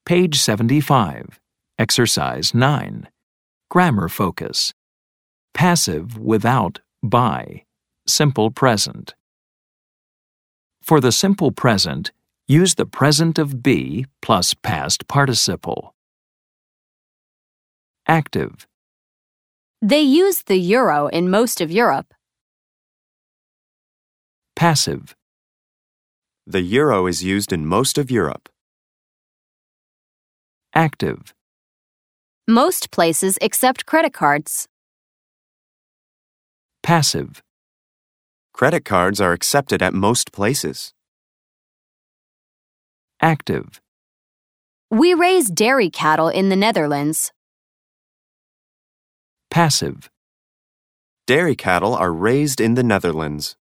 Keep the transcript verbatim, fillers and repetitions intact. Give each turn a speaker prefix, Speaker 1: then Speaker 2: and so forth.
Speaker 1: Page seventy-five, Exercise nine. Grammar focus. Passive without by. Simple present. For the simple present, use the present of be plus past participle. Active.
Speaker 2: They use the euro in most of Europe.
Speaker 1: Passive.
Speaker 3: The euro is used in most of Europe.
Speaker 1: Active.
Speaker 2: Most places accept credit cards.
Speaker 1: Passive.
Speaker 3: Credit cards are accepted at most places.
Speaker 1: Active.
Speaker 2: We raise dairy cattle in the Netherlands.
Speaker 1: Passive.
Speaker 3: Dairy cattle are raised in the Netherlands.